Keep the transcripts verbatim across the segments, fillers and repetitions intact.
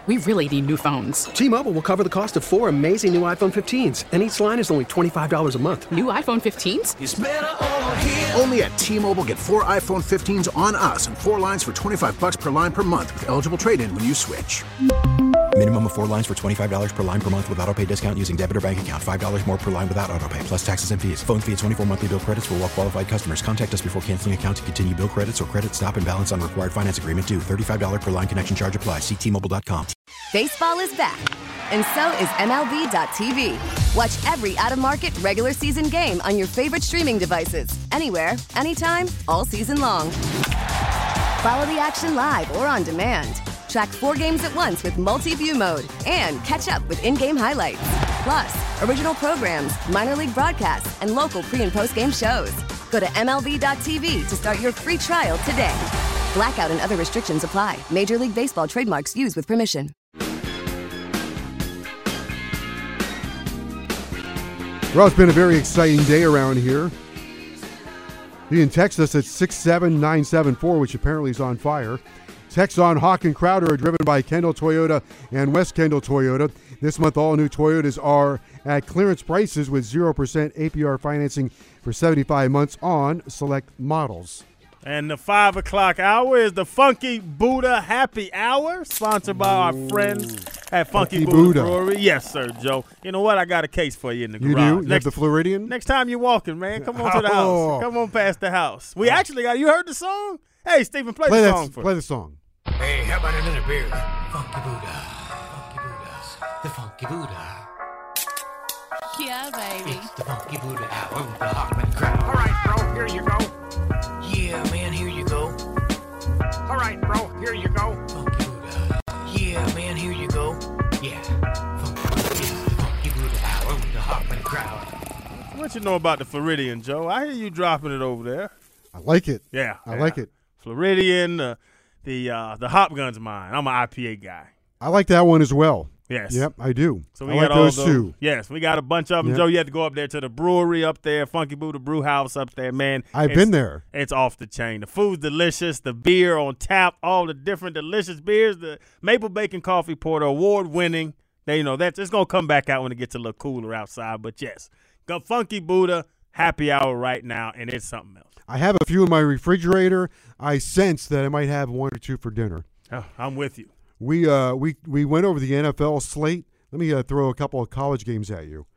We really need new phones. T-Mobile will cover the cost of four amazing new iPhone fifteens, and each line is only twenty-five dollars a month. New iPhone fifteens? It's better over here. Only at T-Mobile, get four iPhone fifteens on us and four lines for twenty-five dollars per line per month with eligible trade-in when you switch. Minimum of four lines for twenty-five dollars per line per month with autopay discount using debit or bank account. five dollars more per line without autopay, plus taxes and fees. Phone fee at twenty-four monthly bill credits for well-qualified customers. Contact us before canceling account to continue bill credits or credit stop and balance on required finance agreement due. thirty-five dollars per line connection charge applies. See T Mobile dot com. Baseball is back, and so is M L B dot T V. Watch every out-of-market regular season game on your favorite streaming devices. Anywhere, anytime, all season long. Follow the action live or on demand. Track four games at once with multi-view mode and catch up with in-game highlights. Plus, original programs, minor league broadcasts, and local pre- and post-game shows. Go to M L B dot T V to start your free trial today. Blackout and other restrictions apply. Major League Baseball trademarks used with permission. Well, it's been a very exciting day around here. You can text us at six seven nine seven four, which apparently is on fire. Text on Hawk and Crowder are driven by Kendall Toyota and West Kendall Toyota. This month, all new Toyotas are at clearance prices with zero percent A P R financing for seventy-five months on select models. And the five o'clock hour is the Funky Buddha Happy Hour, sponsored by our friends at Funky, Funky Buddha, Buddha Brewery. Yes, sir, Joe. You know what? I got a case for you in the you garage. You do? You next, have the Floridian? Next time you're walking, man, come on to the oh. house. Come on past the house. We actually got, you heard the song? Hey, Stephen, play, play the that, song for Play us. the song. Hey, how about another beer? Funky Buddha. Funky Buddhas. The Funky Buddha. Yeah, baby. It's the Funky Buddha hour with the Hawkman crowd. All right, bro, here you go. Yeah, man, here you go. All right, bro, here you go. Funky Buddha. Yeah, man, here you go. Yeah. Funky Buddha. It's the Funky Buddha hour with the Hawkman crowd. What you know about the Floridian, Joe? I hear you dropping it over there. I like it. Yeah. I yeah. like it. Floridian, uh, the uh, the Hop Gun's mine. I'm an I P A guy. I like that one as well. Yes. Yep, I do. So we I got like all those, those two. Yes, we got a bunch of them. Yep. Joe, you had to go up there to the brewery up there, Funky Buddha Brew House up there, man. I've it's, been there. It's off the chain. The food's delicious. The beer on tap, all the different delicious beers. The Maple Bacon Coffee Porter, award-winning. They, you know, that's it's going to come back out when it gets a little cooler outside. But, yes, go Funky Buddha happy hour right now, and it's something else. I have a few in my refrigerator. I sense that I might have one or two for dinner. Oh, I'm with you. We uh we we went over the N F L slate. Let me uh, throw a couple of college games at you.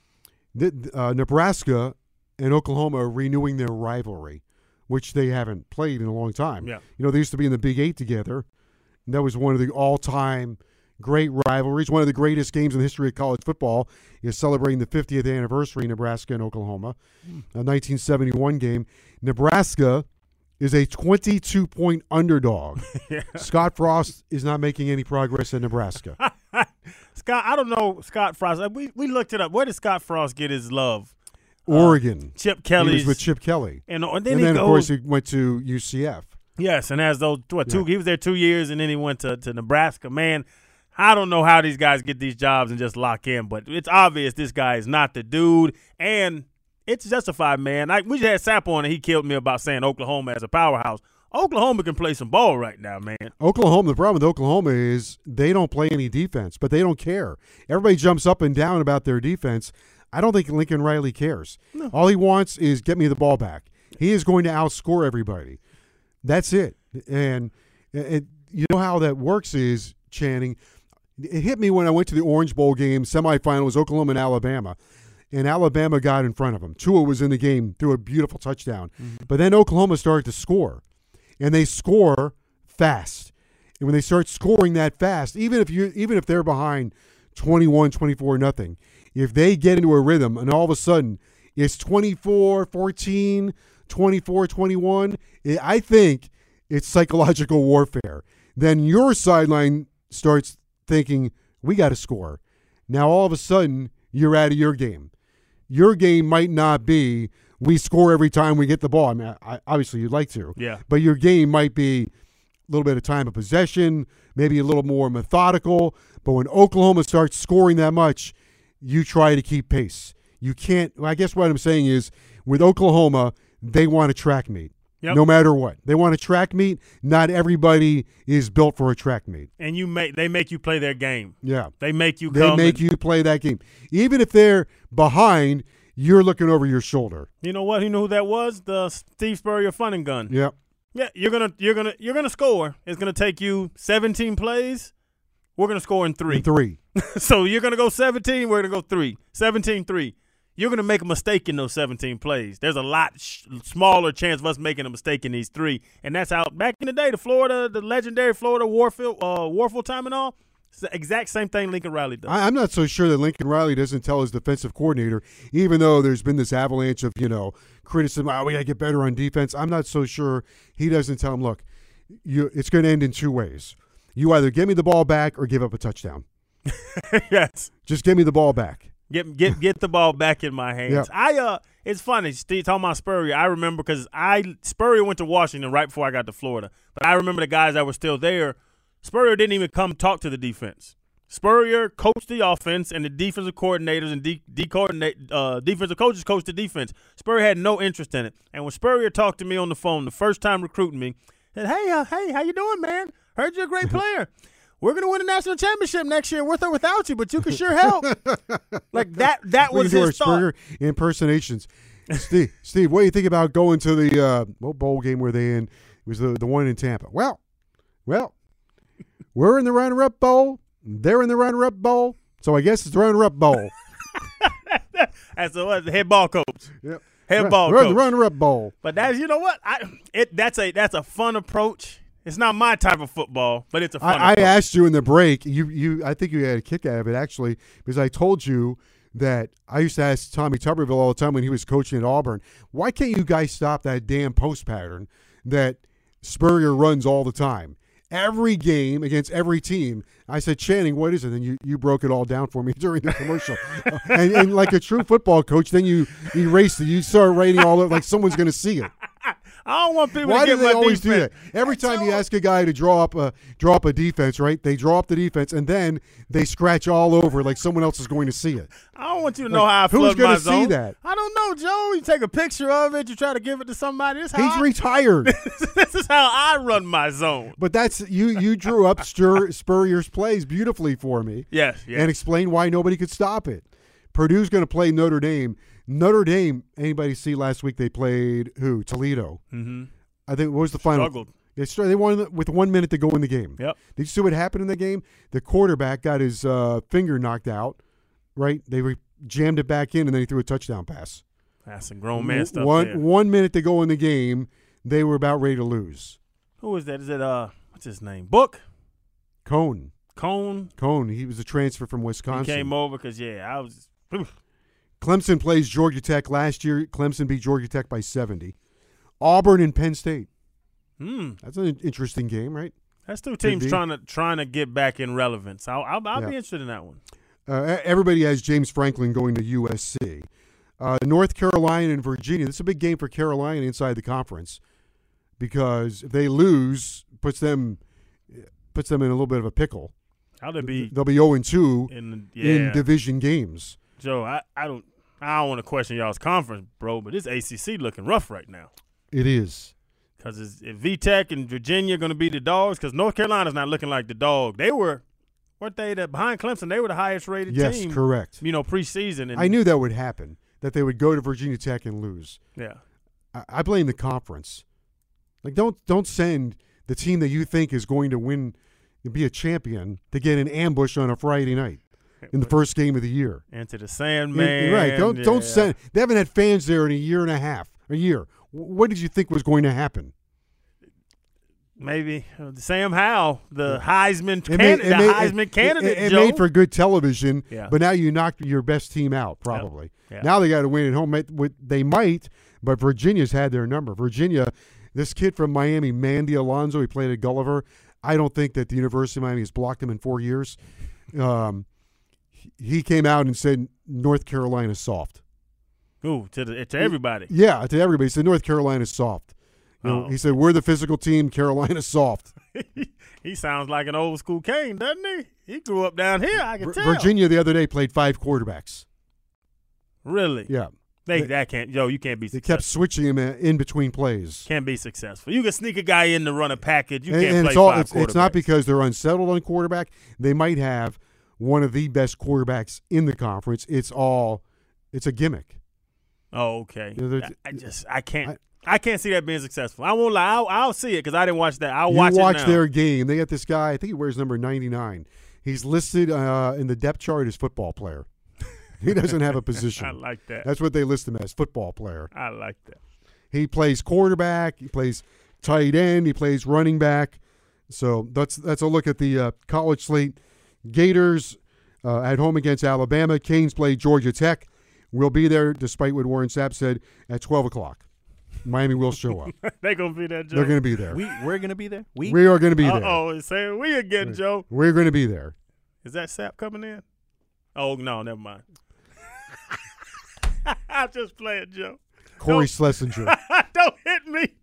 The, uh, Nebraska and Oklahoma are renewing their rivalry, which they haven't played in a long time. Yeah. You know, they used to be in the Big Eight together. And that was one of the all-time great rivalries. One of the greatest games in the history of college football is celebrating the fiftieth anniversary, Nebraska and Oklahoma, mm. a nineteen seventy-one game. Nebraska is a twenty-two point underdog. yeah. Scott Frost is not making any progress in Nebraska. Scott, I don't know Scott Frost. We we looked it up. Where did Scott Frost get his love? Oregon. Uh, Chip Kelly. He was with Chip Kelly. And, and then, and he then goes, of course, he went to U C F. Yes, and has those what two? Yeah. He was there two years, and then he went to, to Nebraska. Man, I don't know how these guys get these jobs and just lock in, but it's obvious this guy is not the dude, and it's justified, man. I, we just had Sapp on, and he killed me about saying Oklahoma as a powerhouse. Oklahoma can play some ball right now, man. Oklahoma, the problem with Oklahoma is they don't play any defense, but they don't care. Everybody jumps up and down about their defense. I don't think Lincoln Riley cares. No. All he wants is get me the ball back. He is going to outscore everybody. That's it. And it, you know how that works is, Channing, it hit me when I went to the Orange Bowl game. Semifinal was Oklahoma and Alabama. And Alabama got in front of them. Tua was in the game, threw a beautiful touchdown. Mm-hmm. But then Oklahoma started to score. And they score fast. And when they start scoring that fast, even if you even if they're behind twenty-one, twenty-four nothing, if they get into a rhythm and all of a sudden it's twenty-four fourteen, twenty-four twenty-one, I think it's psychological warfare. Then your sideline starts thinking, we got to score. Now all of a sudden you're out of your game. Your game might not be we score every time we get the ball. I mean, I, obviously you'd like to. Yeah. But your game might be a little bit of time of possession, maybe a little more methodical. But when Oklahoma starts scoring that much, you try to keep pace. You can't – I guess what I'm saying is with Oklahoma, they want a track meet. Yep. no matter what. They want a track meet. Not everybody is built for a track meet. And you make they make you play their game. Yeah. They make you They come. make and, you play that game. Even if they're behind, you're looking over your shoulder. You know what? You know who that was? The Steve Spurrier fun and gun. Yep. Yeah, you're gonna you're gonna you're gonna score. It's gonna take you seventeen plays. We're gonna score in three. In three. So you're gonna go seventeen. We're gonna go three. seventeen three. You're going to make a mistake in those seventeen plays. There's a lot sh- smaller chance of us making a mistake in these three. And that's how, back in the day, the Florida, the legendary Florida Warfield, uh, Warfield time and all, it's the exact same thing Lincoln Riley does. I, I'm not so sure that Lincoln Riley doesn't tell his defensive coordinator, even though there's been this avalanche of, you know, criticism, oh, we got to get better on defense. I'm not so sure he doesn't tell him, look, you, it's going to end in two ways. You either give me the ball back or give up a touchdown. Yes. Just give me the ball back. Get get get the ball back in my hands. Yep. I uh, it's funny. Steve talking about Spurrier. I remember because I Spurrier went to Washington right before I got to Florida. But I remember the guys that were still there. Spurrier didn't even come talk to the defense. Spurrier coached the offense, and the defensive coordinators and de- de- coordinate, uh, defensive coaches coached the defense. Spurrier had no interest in it. And when Spurrier talked to me on the phone the first time recruiting me, said, "Hey, uh, hey, how you doing, man? Heard you're a great player. We're going to win a national championship next year with or without you, but you can sure help." Like that that We was can do his our thought. Spurrier impersonations. Steve, Steve, what do you think about going to the uh, what bowl game were they in? It was the, the one in Tampa. Well, well, we're in the runner-up bowl. They're in the runner-up bowl. So I guess it's the runner-up bowl. As the, the head ball coach. Yep. Head Run- ball run coach. the runner-up bowl. But that's, you know what? I it that's a that's a fun approach. It's not my type of football, but it's a fun I, I approach. asked you in the break. You, you, I think you had a kick out of it actually, because I told you that I used to ask Tommy Tuberville all the time when he was coaching at Auburn, why can't you guys stop that damn post pattern that Spurrier runs all the time? Every game against every team. I said, Channing, what is it? And you, you broke it all down for me during the commercial. and, and like a true football coach, then you erased it. You start writing all of like someone's going to see it. I don't want people Why to do get they my always do that? defense. Every time you ask a guy to draw up a draw up a defense, right? They draw up the defense, and then they scratch all over like someone else is going to see it. I don't want you to Like, know how I who's flood gonna my see zone. that? I don't know, Joe. You take a picture of it, you try to give it to somebody. This, how He's I, retired. this is how I run my zone. But that's you. You drew up Spur, Spurrier's plays beautifully for me, Yes, yes. and explained why nobody could stop it. Purdue's going to play Notre Dame. Notre Dame. Anybody see last week they played who? Toledo. Mm-hmm. I think what was the final? Struggled. They started, They won with one minute to go in the game. Yep. Did you see what happened in the game? The quarterback got his uh, finger knocked out. Right. They re- jammed it back in, and then he threw a touchdown pass. That's some grown man stuff One there. one minute to go in the game, they were about ready to lose. Who is that? Is it, uh, what's his name? Book? Cone. Cone? Cone. He was a transfer from He Wisconsin. came over because, yeah, I was oof. Clemson plays Georgia Tech last year. Clemson beat Georgia Tech by seventy. Auburn and Penn State. Hmm. That's an interesting game, right? That's two teams be. trying to trying to get back in relevance. I'll, I'll, I'll Yeah. be interested in that one. Uh, everybody has James Franklin going to U S C. Uh, North Carolina and Virginia. This is a big game for Carolina inside the conference because if they lose, puts them puts them in a little bit of a pickle. How'd it be They'll be zero and two in, the, yeah. in division games. Joe, I, I don't I don't want to question y'all's conference, bro, but this A C C looking rough right now. It is. Because is V Tech and Virginia going to be the dogs? Because North Carolina's not looking like the dog. They were, weren't they, the, behind Clemson, they were the highest rated Yes, team. correct. You know, preseason. And, I knew that would happen, that they would go to Virginia Tech and lose. Yeah. I, I blame the conference. Like, don't don't send the team that you think is going to win and be a champion to get an ambush on a Friday night in the first game of the year. Into the Sandman. Yeah, right. Don't don't yeah. send. They haven't had fans there in a year and a half, a year. What did you think was going to happen? Maybe uh, Sam Howell, the Heisman, It can- made- the it made- Heisman it- candidate, It, it Joe. made for good television, Yeah. but now you knocked your best team out, probably. Yeah. Now they got to win at home. It- with- They might, but Virginia's had their number. Virginia, this kid from Miami, Mandy Alonso, he played at Gulliver. I don't think that the University of Miami has blocked him in four years. Um, he- he came out and said North Carolina's soft. Ooh, to, the, to everybody. Yeah, to everybody. He said North Carolina's soft. You know, Oh. He said, we're the physical team, Carolina's soft. He sounds like an old school Kane, doesn't he? He grew up down here, I can Vir- tell. Virginia the other day played five quarterbacks. Really? Yeah. They, that can't, yo, you can't be They successful. kept switching him in between plays. Can't be successful. You can sneak a guy in to run a package. You and, can't and play it's all, five it's, it's not quarterbacks. because they're unsettled on quarterback. They might have one of the best quarterbacks in the conference. It's all, it's a gimmick. Oh, okay. You know, there's- I, I just, I can't, I, I can't see that being successful. I won't lie. I'll, I'll see it because I didn't watch that. I'll you watch, watch it now. their game. They got this guy. I think he wears number ninety-nine. He's listed uh, in the depth chart as football player. He doesn't have a position. I like that. That's what they list him as, football player. I like that. He plays quarterback. He plays tight end. He plays running back. So that's that's a look at the uh, college slate. Gators uh, at home against Alabama. Canes play Georgia Tech. We'll be there, despite what Warren Sapp said, at twelve o'clock. Miami will show up. They're going to be there, Joe. They're going to be there. We, we're going to be there? We, we are going to be there. Uh-oh, it's saying we again, Joe. We're going to be there. Is that Sapp coming in? Oh, no, never mind. I'll just play it, Joe. Corey Don't- Schlesinger. Don't hit me.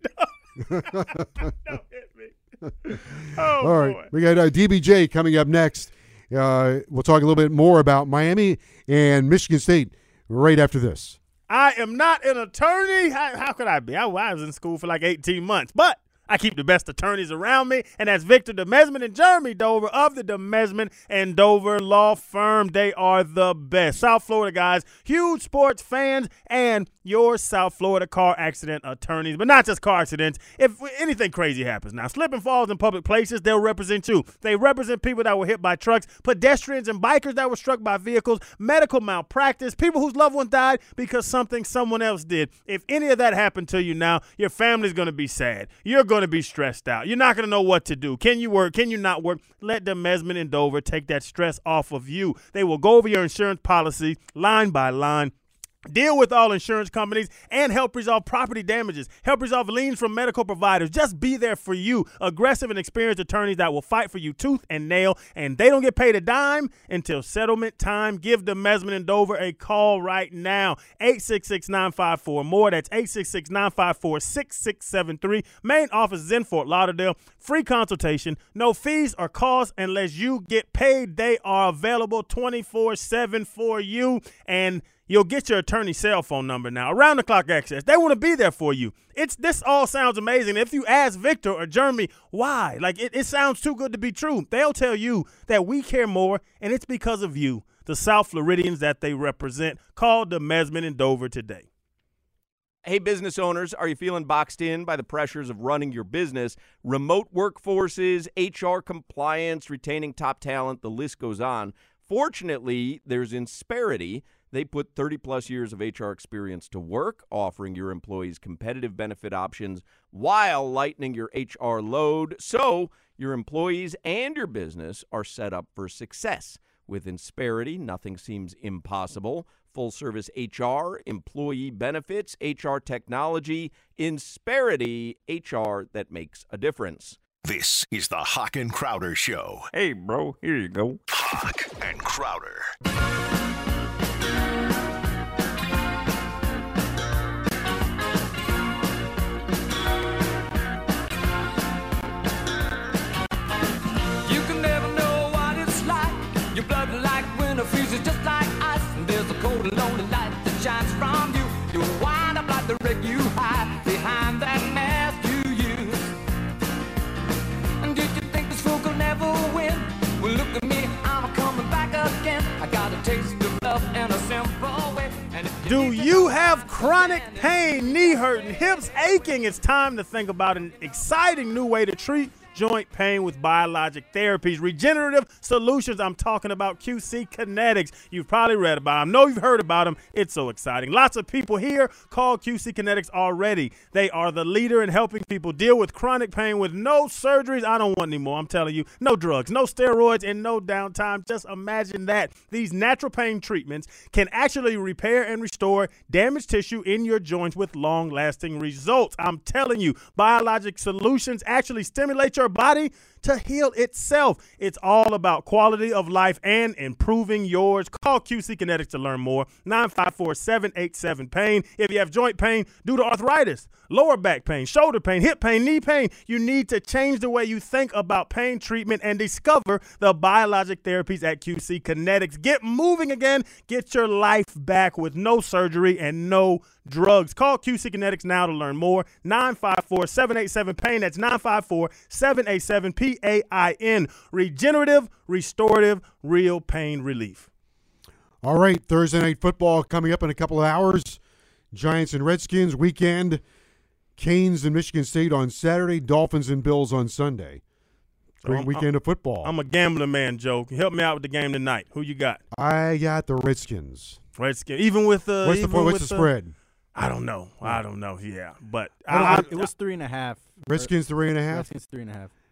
Don't, don't hit me. Oh, All right. boy. We got uh, D B J coming up next. Uh, we'll talk a little bit more about Miami and Michigan State right after this. I am not an attorney. How, how could I be? I, I was in school for like eighteen months, but I keep the best attorneys around me, and that's Victor DeMesman and Jeremy Dover of the DeMesman and Dover Law Firm. They are the best. South Florida guys, huge sports fans, and your South Florida car accident attorneys, but not just car accidents. If anything crazy happens now, slip and falls in public places, they'll represent you. They represent people that were hit by trucks, pedestrians and bikers that were struck by vehicles, medical malpractice, people whose loved ones died because something someone else did. If any of that happened to you now, your family's going to be sad. You're going to be stressed out. You're not going to know what to do. Can you work? Can you not work? Let DeMesman and Dover take that stress off of you. They will go over your insurance policy line by line, deal with all insurance companies, and help resolve property damages, help resolve liens from medical providers. Just be there for you. Aggressive and experienced attorneys that will fight for you tooth and nail, and they don't get paid a dime until settlement time. Give DeMesman and Dover a call right now. eight six six, nine five four, more. That's eight six six, nine five four, six six seven three. Main office is in Fort Lauderdale. Free consultation. No fees or costs unless you get paid. They are available twenty-four seven for you, and you'll get your attorney's cell phone number now. Around the clock access. They want to be there for you. It's this all sounds amazing. If you ask Victor or Jeremy why, like it, it sounds too good to be true, they'll tell you that we care more, and it's because of you, the South Floridians that they represent. Call DeMesman and Dover today. Hey, business owners, are you feeling boxed in by the pressures of running your business? Remote workforces, H R compliance, retaining top talent, the list goes on. Fortunately, there's Insperity. They put thirty-plus years of H R experience to work, offering your employees competitive benefit options while lightening your H R load, so your employees and your business are set up for success. With Insperity, nothing seems impossible. Full-service H R, employee benefits, H R technology, Insperity, H R that makes a difference. This is the Hawk and Crowder Show. Hey, bro, here you go. Hawk and Crowder. You can never know what it's like. Your blood like winter freezes just like ice. And there's a cold and lonely light that shines from you. You wind up like the wreck you hide behind that mask you use. And did you think this fool could never win? Well, look at me, I'm coming back again. I got a taste of love in a simple way. And if Do you have chronic pain, knee hurting, hips aching? It's time to think about an exciting new way to treat joint pain with biologic therapies, regenerative solutions. I'm talking about Q C Kinetics. You've probably read about them. I know you've heard about them. It's so exciting. Lots of people here call Q C Kinetics already. They are the leader in helping people deal with chronic pain with no surgeries. I don't want any more. I'm telling you, no drugs, no steroids, and no downtime. Just imagine that. These natural pain treatments can actually repair and restore damaged tissue in your joints with long-lasting results. I'm telling you, biologic solutions actually stimulate your body to heal itself. It's all about quality of life and improving yours. Call Q C Kinetics to learn more. nine five four, seven eight seven, pain. If you have joint pain due to arthritis, lower back pain, shoulder pain, hip pain, knee pain, you need to change the way you think about pain treatment and discover the biologic therapies at Q C Kinetics. Get moving again. Get your life back with no surgery and no drugs. Call Q C Kinetics now to learn more. nine five four, seven eight seven, pain. That's nine five four, seven eight seven, P A I N. Regenerative, restorative, real pain relief. All right, Thursday night football coming up in a couple of hours. Giants and Redskins weekend. Canes and Michigan State on Saturday. Dolphins and Bills on Sunday. Great I'm, weekend I'm, of football. I'm a gambling man, Joe. Help me out with the game tonight. Who you got? I got the Redskins. Redskins. Even with the what's the, even what's with the the spread? I don't know. I don't know. Yeah, but I I, I, it was three and a half. Redskins three and a half. Redskins three and a half.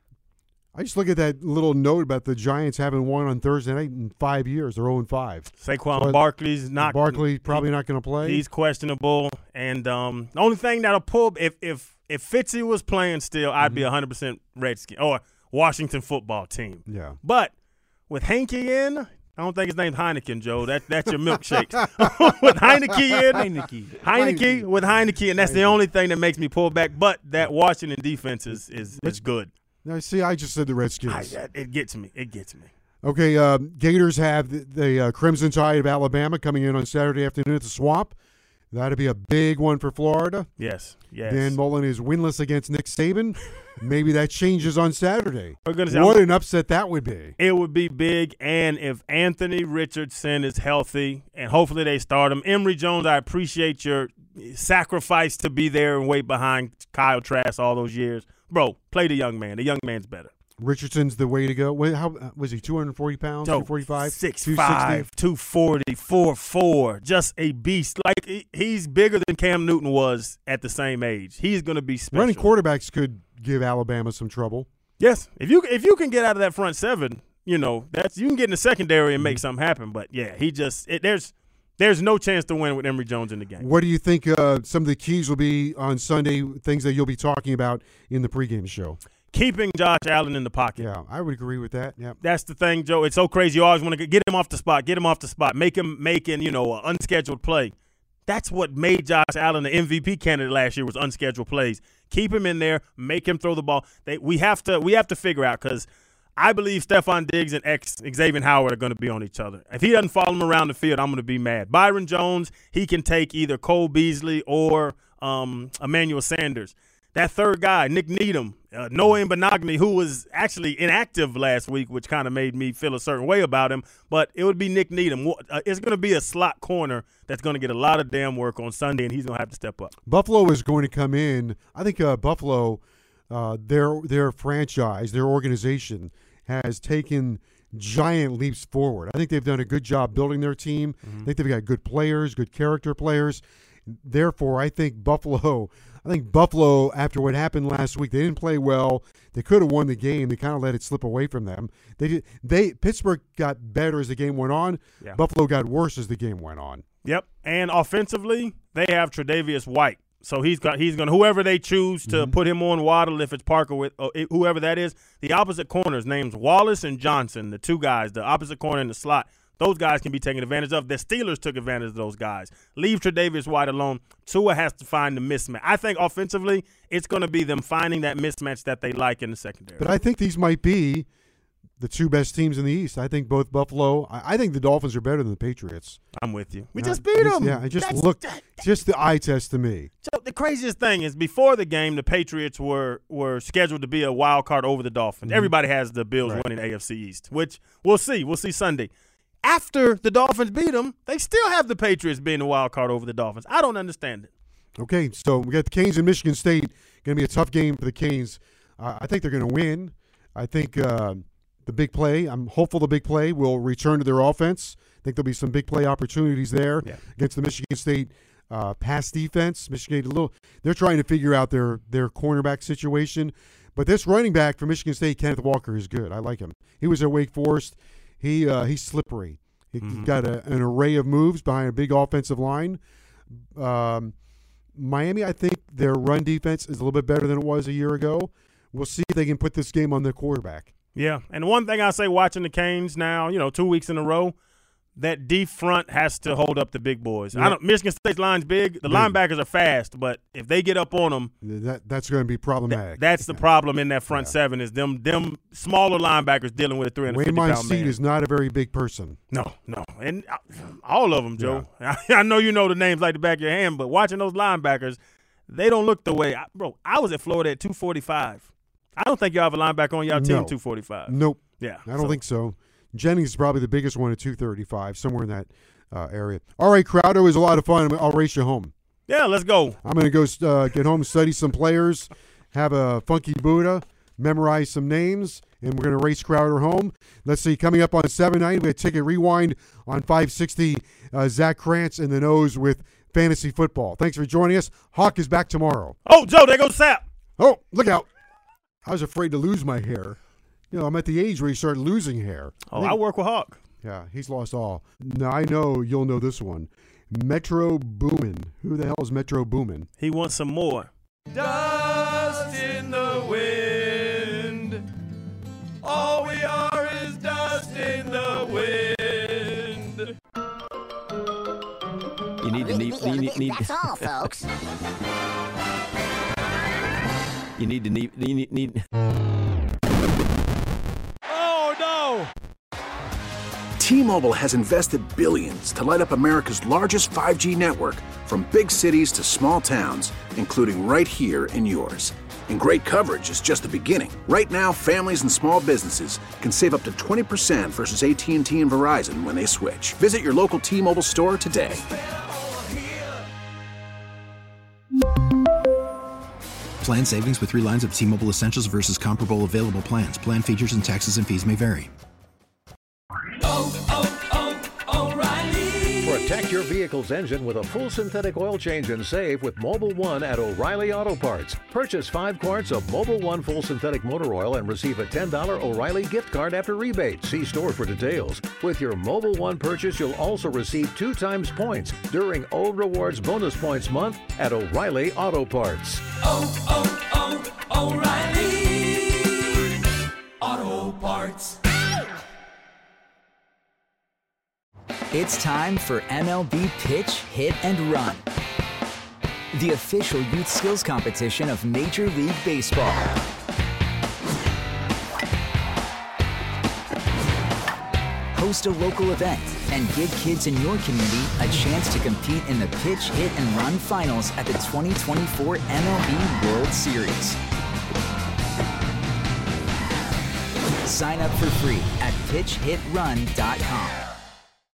I just look at that little note about the Giants having won on Thursday night in five years. They're zero and five. Saquon so Barkley's not. Barkley probably he, not going to play. He's questionable, and um, the only thing that'll pull if if if Fitzy was playing still, I'd mm-hmm. be one hundred percent Redskin or Washington football team. Yeah, but with Heineke in. I don't think his name's Heineken, Joe. That that's your milkshake. with Heineke in, Heineke. Heineke with Heineke, and that's Heineke. The only thing that makes me pull back. But that Washington defense is is, is good. Now, see, I just said the Redskins. I, it gets me. It gets me. Okay, uh, Gators have the, the uh, Crimson Tide of Alabama coming in on Saturday afternoon at the Swamp. That'll be a big one for Florida. Yes, yes. Dan Mullen is winless against Nick Saban. Maybe that changes on Saturday. We're gonna say, what I'm, an upset that would be. It would be big, and if Anthony Richardson is healthy, and hopefully they start him. Emory Jones, I appreciate your sacrifice to be there and wait behind Kyle Trask all those years. Bro, play the young man. The young man's better. Richardson's the way to go. Wait, how was he? two hundred forty pounds, two forty-five, six five, two forty, four four, just a beast. Like he, he's bigger than Cam Newton was at the same age. He's going to be special. Running quarterbacks could give Alabama some trouble. Yes, if you if you can get out of that front seven, you know that's you can get in the secondary and make mm-hmm. something happen. But yeah, he just it, there's there's no chance to win with Emory Jones in the game. What do you think? Uh, some of the keys will be on Sunday. Things that you'll be talking about in the pregame show. Keeping Josh Allen in the pocket. Yeah, I would agree with that. Yeah, that's the thing, Joe. It's so crazy. You always want to get him off the spot, get him off the spot, make him making you know an unscheduled play. That's what made Josh Allen the M V P candidate last year was unscheduled plays. Keep him in there, make him throw the ball. They, we have to we have to figure out because I believe Stephon Diggs and X, Xavier Howard are going to be on each other. If he doesn't follow him around the field, I'm going to be mad. Byron Jones, he can take either Cole Beasley or um, Emmanuel Sanders. That third guy, Nick Needham, uh, Noah Benogany, who was actually inactive last week, which kind of made me feel a certain way about him, but it would be Nick Needham. Uh, it's going to be a slot corner that's going to get a lot of damn work on Sunday, and he's going to have to step up. Buffalo is going to come in. I think uh, Buffalo, uh, their their franchise, their organization has taken giant leaps forward. I think they've done a good job building their team. Mm-hmm. I think they've got good players, good character players. Therefore, I think Buffalo – I think Buffalo, after what happened last week, they didn't play well. They could have won the game. They kind of let it slip away from them. They did. They Pittsburgh got better as the game went on. Yeah. Buffalo got worse as the game went on. Yep. And offensively, they have Tre'Davious White. So he's got he's going to whoever they choose to mm-hmm. put him on Waddle, if it's Parker with uh, whoever that is. The opposite corners names Wallace and Johnson, the two guys, the opposite corner in the slot. Those guys can be taken advantage of. The Steelers took advantage of those guys. Leave Tre'Davious White alone. Tua has to find the mismatch. I think offensively, it's going to be them finding that mismatch that they like in the secondary. But I think these might be the two best teams in the East. I think both Buffalo. I, I think the Dolphins are better than the Patriots. I'm with you. We uh, just beat them. Yeah, I just That's, looked. That, just the eye test to me. So the craziest thing is before the game, the Patriots were were scheduled to be a wild card over the Dolphins. Mm-hmm. Everybody has the Bills right. winning A F C East, which we'll see. We'll see Sunday. After the Dolphins beat them, they still have the Patriots being the wild card over the Dolphins. I don't understand it. Okay, so we got the Canes and Michigan State. Going to be a tough game for the Canes. Uh, I think they're going to win. I think uh, the big play, I'm hopeful the big play will return to their offense. I think there'll be some big play opportunities there yeah. against the Michigan State uh, pass defense. Michigan State, a little, they're trying to figure out their, their cornerback situation. But this running back for Michigan State, Kenneth Walker, is good. I like him. He was at Wake Forest. He uh, he's slippery. He's mm-hmm. got a, an array of moves behind a big offensive line. Um, Miami, I think their run defense is a little bit better than it was a year ago. we'll see if they can put this game on their quarterback. Yeah, and one thing I say watching the Canes now, you know, two weeks in a row, that deep front has to hold up the big boys. Yeah. I don't. Michigan State's line's big. The Big. linebackers are fast, but if they get up on them, That that's going to be problematic. that's the problem in that front seven is them them smaller linebackers dealing with a three hundred fifty Wayne pound man. Seed is not a very big person. No, no, and uh, all of them, Joe. I know you know the names like the back of your hand, but watching those linebackers, they don't look the way. I, bro, I was at Florida at two forty-five. I don't think y'all have a linebacker on y'all team No. two forty-five. Nope. Yeah, I don't so- think so. Jennings is probably the biggest one at two thirty-five, somewhere in that uh, area. All right, Crowder, it was a lot of fun. I'll race you home. Yeah, let's go. I'm going to go uh, get home, study some players, have a funky Buddha, memorize some names, and we're going to race Crowder home. Let's see, coming up on seven ninety, we have Ticket Rewind on five sixty. Uh, Zach Krantz in the nose with fantasy football. Thanks for joining us. Hawk is back tomorrow. Oh, Joe, there goes Sap. Oh, look out. I was afraid to lose my hair. You know, I'm at the age where you start losing hair. Oh, I work with Hawk. Yeah, he's lost all. Now, I know you'll know this one. Metro Boomin. Who the hell is Metro Boomin? He wants some more. Dust in the wind. All we are is dust in the wind. You need to need, you need, need That's all, folks. you need to need you need, need Oh no! T-Mobile has invested billions to light up America's largest five G network, from big cities to small towns, including right here in yours. And great coverage is just the beginning. Right now, families and small businesses can save up to twenty percent versus A T and T and Verizon when they switch. Visit your local T-Mobile store today. Plan savings with three lines of T-Mobile Essentials versus comparable available plans. Plan features and taxes and fees may vary. Protect your vehicle's engine with a full synthetic oil change and save with Mobile One at O'Reilly Auto Parts. Purchase five quarts of Mobile One full synthetic motor oil and receive a ten dollars O'Reilly gift card after rebate. See store for details. With your Mobile One purchase, you'll also receive two times points during O Rewards Bonus Points Month at O'Reilly Auto Parts. Oh, oh, oh, O'Reilly Auto Parts. It's time for M L B Pitch, Hit, and Run, the official youth skills competition of Major League Baseball. Host a local event and give kids in your community a chance to compete in the Pitch, Hit, and Run finals at the twenty twenty-four M L B World Series. Sign up for free at pitch hit run dot com.